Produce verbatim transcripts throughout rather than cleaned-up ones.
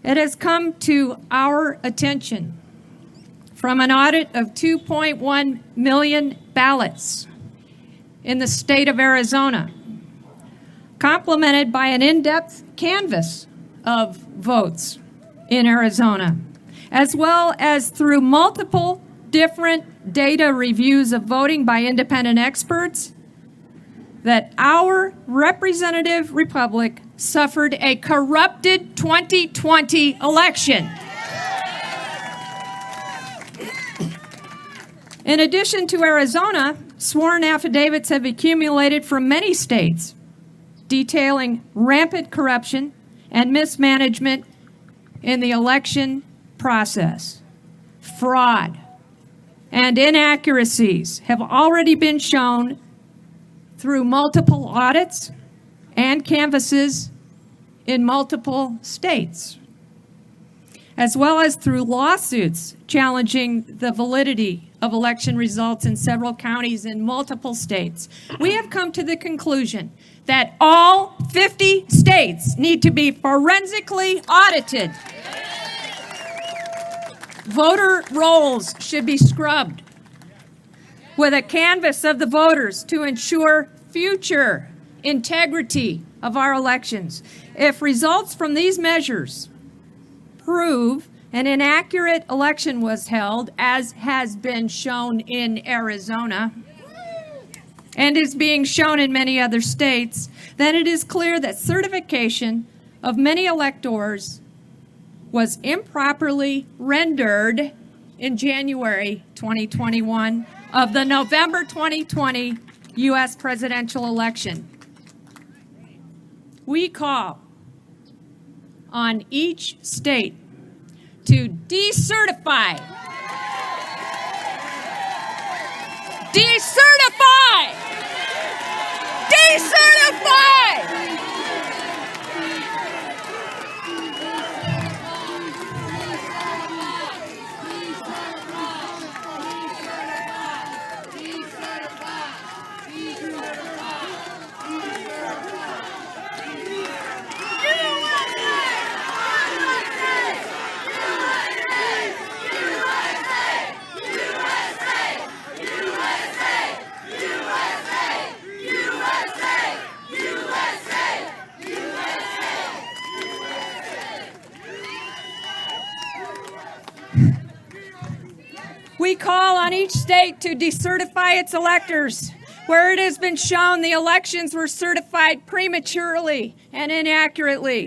It has come to our attention from an audit of two point one million ballots in the state of Arizona, complemented by an in-depth canvass of votes in Arizona, as well as through multiple different data reviews of voting by independent experts, that our representative republic suffered a corrupted twenty twenty election. In addition to Arizona, sworn affidavits have accumulated from many states detailing rampant corruption and mismanagement in the election process. Fraud and inaccuracies have already been shown through multiple audits and canvasses in multiple states, as well as through lawsuits challenging the validity of election results in several counties in multiple states. We have come to the conclusion that all fifty states need to be forensically audited. Voter rolls should be scrubbed with a canvass of the voters to ensure future integrity of our elections. If results from these measures prove an inaccurate election was held, as has been shown in Arizona and is being shown in many other states, then it is clear that certification of many electors was improperly rendered in January twenty twenty-one of the November twenty twenty U S presidential election. We call on each state to decertify, decertify, decertify. We call on each state to decertify its electors where it has been shown the elections were certified prematurely and inaccurately.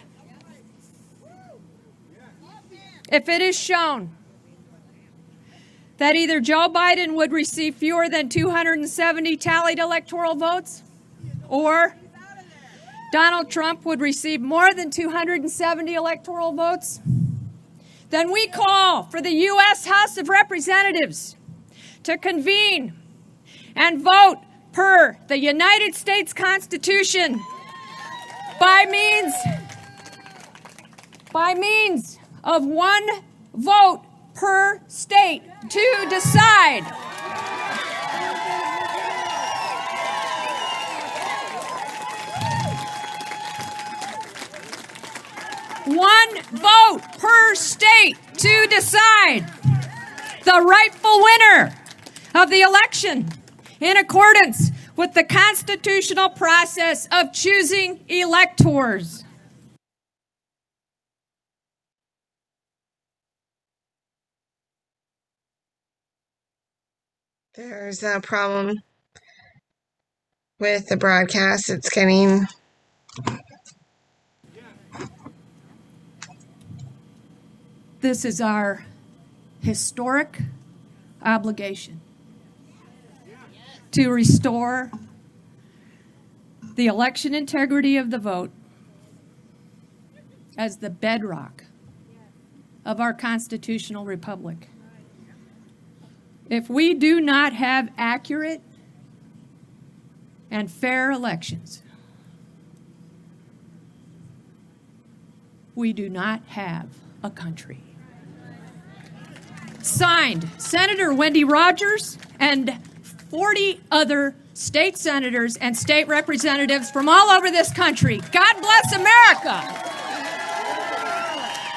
If it is shown that either Joe Biden would receive fewer than two hundred seventy tallied electoral votes, or Donald Trump would receive more than two hundred seventy electoral votes, then we call for the U S House of Representatives to convene and vote per the United States Constitution by means, by means of one vote per state to decide one vote per state to decide the rightful winner of the election in accordance with the constitutional process of choosing electors. There's a problem with the broadcast. It's getting... This is our historic obligation to restore the election integrity of the vote as the bedrock of our constitutional republic. If we do not have accurate and fair elections, we do not have a country. Signed, Senator Wendy Rogers and forty other state senators and state representatives from all over this country. God bless America.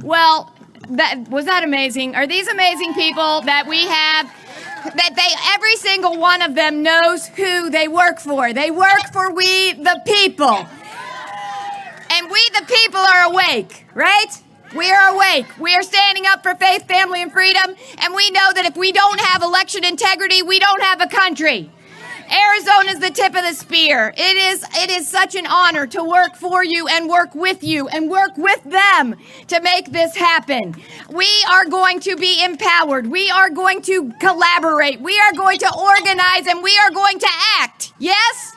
Well, that was that amazing? Are these amazing people that we have? That they, every single one of them knows who they work for. They work for we the people. And we the people are awake, right? We are awake. We are standing up for faith, family, and freedom. And we know that if we don't have election integrity, we don't have a country. Arizona is the tip of the spear. It is, it is such an honor to work for you and work with you and work with them to make this happen. We are going to be empowered. We are going to collaborate. We are going to organize, and we are going to act. Yes?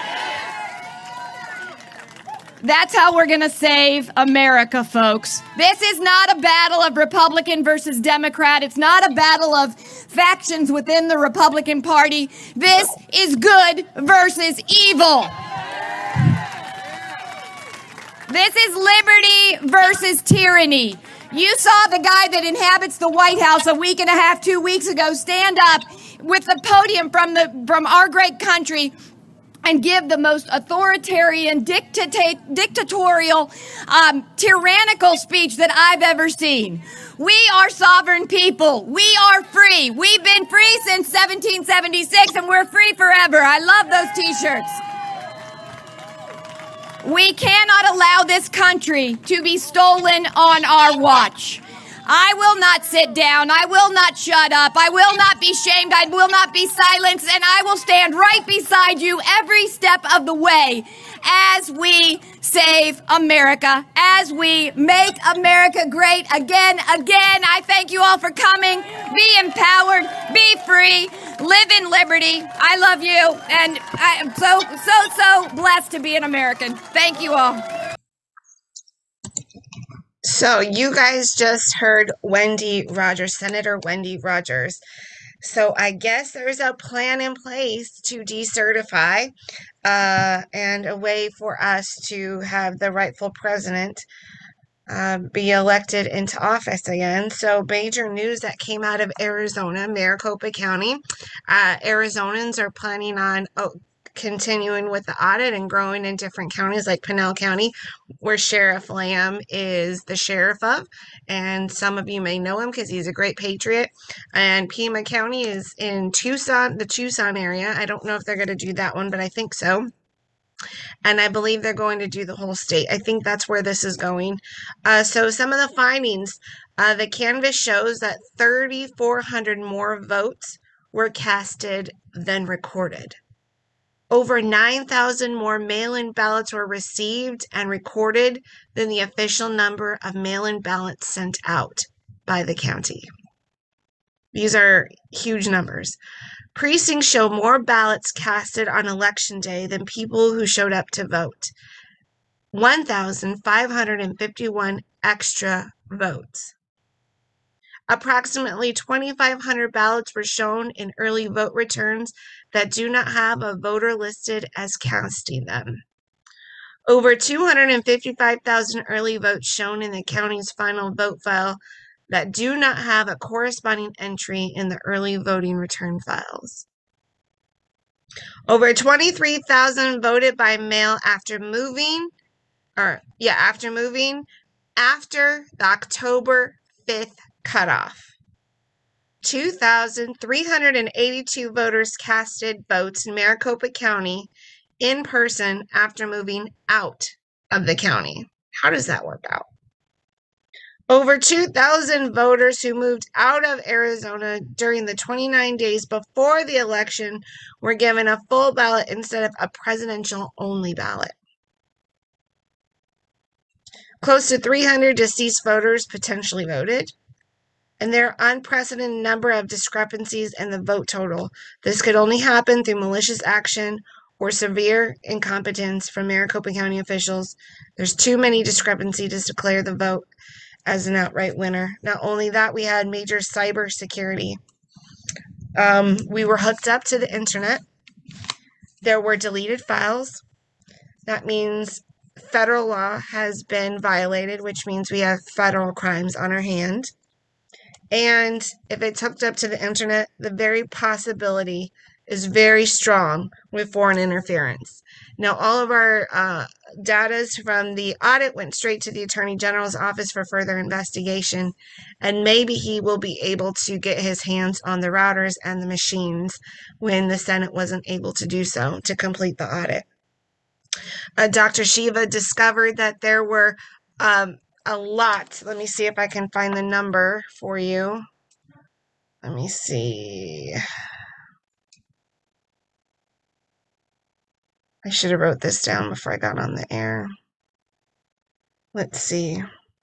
That's how we're going to save America, folks. This is not a battle of Republican versus Democrat. It's not a battle of factions within the Republican Party. This is good versus evil. This is liberty versus tyranny. You saw the guy that inhabits the White House a week and a half, two weeks ago, stand up with the podium from the from our great country and give the most authoritarian, dictate, dictatorial, um, tyrannical speech that I've ever seen. We are sovereign people. We are free. We've been free since seventeen seventy-six, and we're free forever. I love those t-shirts. We cannot allow this country to be stolen on our watch. I will not sit down. I will not shut up. I will not be shamed. I will not be silenced. And I will stand right beside you every step of the way as we save America, as we make America great again, again. I thank you all for coming. Be empowered. Be free. Live in liberty. I love you. And I am so, so, so blessed to be an American. Thank you all. So you guys just heard Wendy Rogers, Senator Wendy Rogers. So I guess there's a plan in place to decertify uh, and a way for us to have the rightful president uh, be elected into office again. So major news that came out of Arizona, Maricopa County. Uh, Arizonans are planning on oh, continuing with the audit and growing in different counties like Pinal County, where Sheriff Lamb is the sheriff of, and some of you may know him because he's a great patriot. And Pima County is in Tucson, the Tucson area. I don't know if they're going to do that one, but I think so. And I believe they're going to do the whole state. I think that's where this is going. Uh, so some of the findings, uh, the canvas shows that three thousand four hundred more votes were casted than recorded. Over nine thousand more mail-in ballots were received and recorded than the official number of mail-in ballots sent out by the county. These are huge numbers. Precincts show more ballots casted on election day than people who showed up to vote. one thousand five hundred fifty-one extra votes. Approximately twenty-five hundred ballots were shown in early vote returns that do not have a voter listed as casting them. Over two hundred fifty-five thousand early votes shown in the county's final vote file that do not have a corresponding entry in the early voting return files. Over twenty-three thousand voted by mail after moving, or yeah, after moving, after the October fifth cutoff. two thousand three hundred eighty-two voters casted votes in Maricopa County in person after moving out of the county. How does that work out? Over two thousand voters who moved out of Arizona during the twenty-nine days before the election were given a full ballot instead of a presidential-only ballot. Close to three hundred deceased voters potentially voted. And there are unprecedented number of discrepancies in the vote total. This could only happen through malicious action or severe incompetence from Maricopa County officials. There's too many discrepancies to declare the vote as an outright winner. Not only that, we had major cyber security. Um, we were hooked up to the internet. There were deleted files. That means federal law has been violated, which means we have federal crimes on our hand. And if it's hooked up to the internet, the very possibility is very strong with foreign interference. Now, all of our uh, data from the audit went straight to the Attorney General's office for further investigation, and maybe he will be able to get his hands on the routers and the machines when the Senate wasn't able to do so to complete the audit. Uh, Doctor Shiva discovered that there were um, a lot. Let me see if I can find the number for you. Let me see. I should have wrote this down before I got on the air. Let's see.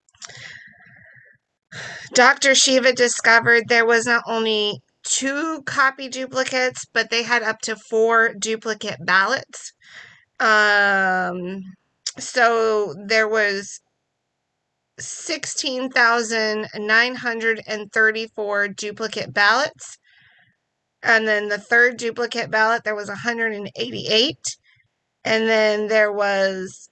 Doctor Shiva discovered there was not only two copy duplicates, but they had up to four duplicate ballots. Um, so there was sixteen thousand nine hundred thirty-four duplicate ballots. And then the third duplicate ballot, there was one hundred eighty-eight. And then there was,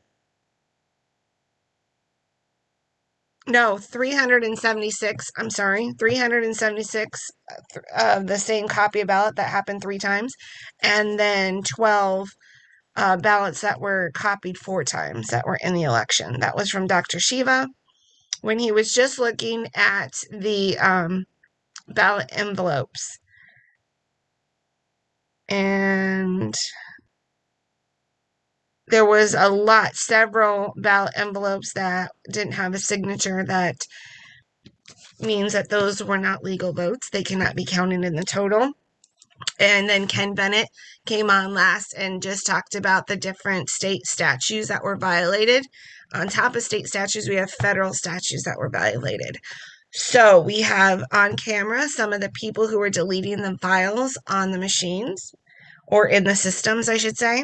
no, three hundred seventy-six, I'm sorry, three hundred seventy-six of uh, the same copy of ballot that happened three times. And then twelve uh, ballots that were copied four times that were in the election. That was from Doctor Shiva when he was just looking at the um, ballot envelopes. And there was a lot, several ballot envelopes that didn't have a signature. That means that those were not legal votes. They cannot be counted in the total. And then Ken Bennett came on last and just talked about the different state statutes that were violated. On top of state statutes, we have federal statutes that were violated. So we have on camera some of the people who were deleting the files on the machines, or in the systems, I should say.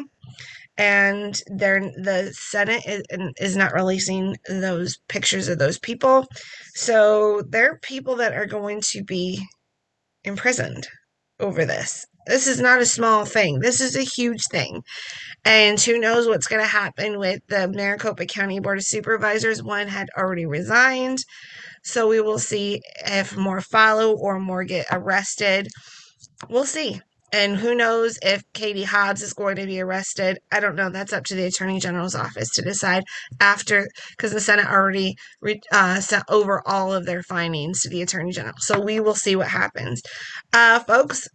And they're, the Senate is, is not releasing those pictures of those people. So there are people that are going to be imprisoned over this. This is not a small thing. This is a huge thing. And who knows what's going to happen with the Maricopa County Board of Supervisors. One had already resigned. So we will see if more follow or more get arrested. We'll see. And who knows if Katie Hobbs is going to be arrested. I don't know. That's up to the Attorney General's office to decide after, because the Senate already uh, sent over all of their findings to the Attorney General. So we will see what happens. Uh, folks,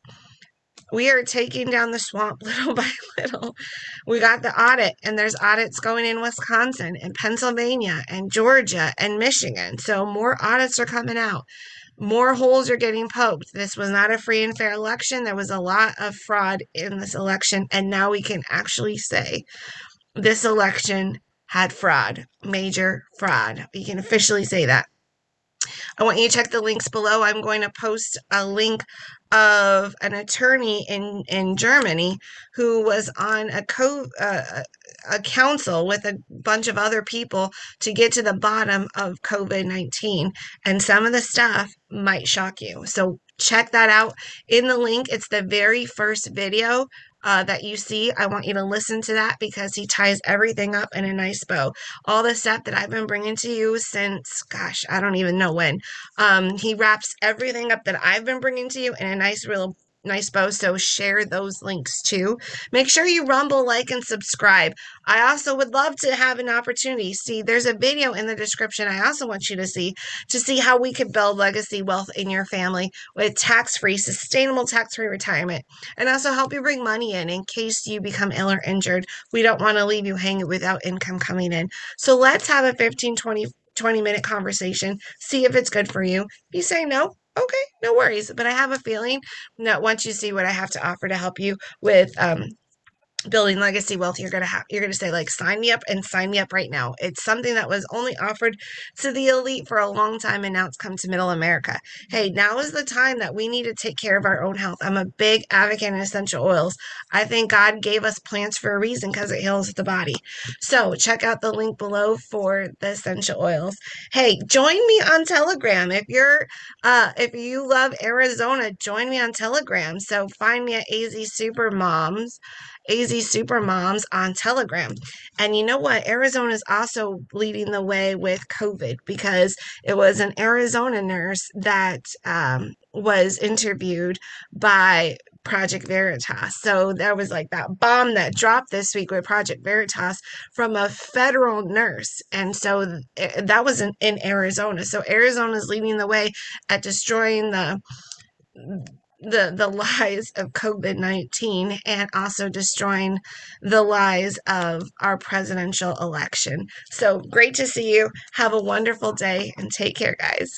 we are taking down the swamp little by little. We got the audit, and there's audits going in Wisconsin and Pennsylvania and Georgia and Michigan. So more audits are coming out. More holes are getting poked. This was not a free and fair election. There was a lot of fraud in this election, and now we can actually say this election had fraud, major fraud. We can officially say that. I want you to check the links below. I'm going to post a link of an attorney in, in Germany who was on a co uh, a council with a bunch of other people to get to the bottom of COVID nineteen. And some of the stuff might shock you. So check that out in the link. It's the very first video uh, that you see. I want you to listen to that because he ties everything up in a nice bow. All the stuff that I've been bringing to you since, gosh, I don't even know when. Um, he wraps everything up that I've been bringing to you in a nice, real nice bow. So share those links too. Make sure you rumble, like, and subscribe. I also would love to have an opportunity. See, there's a video in the description I also want you to see to see how we could build legacy wealth in your family with tax-free, sustainable tax-free retirement, and also help you bring money in in case you become ill or injured. We don't want to leave you hanging without income coming in. So let's have a fifteen, twenty, twenty minute conversation. See if it's good for you. If you say no, okay, no worries. But I have a feeling that once you see what I have to offer to help you with um, building legacy wealth, you're gonna have you're gonna say, like, sign me up, and sign me up right now. It's something that was only offered to the elite for a long time, and now it's come to middle America. Hey, now is the time that we need to take care of our own health. I'm a big advocate in essential oils. I think God gave us plants for a reason because it heals the body. So check out the link below for the essential oils. Hey, join me on Telegram. If you're uh if you love Arizona, join me on Telegram. So find me at A Z Supermoms. A Z Supermoms on Telegram. And you know what? Arizona is also leading the way with COVID because it was an Arizona nurse that um, was interviewed by Project Veritas. So there was like that bomb that dropped this week with Project Veritas from a federal nurse. And so th- that was in, in Arizona. So Arizona is leading the way at destroying the the the lies of COVID nineteen and also destroying the lies of our presidential election. So great to see you. Have a wonderful day and take care, guys.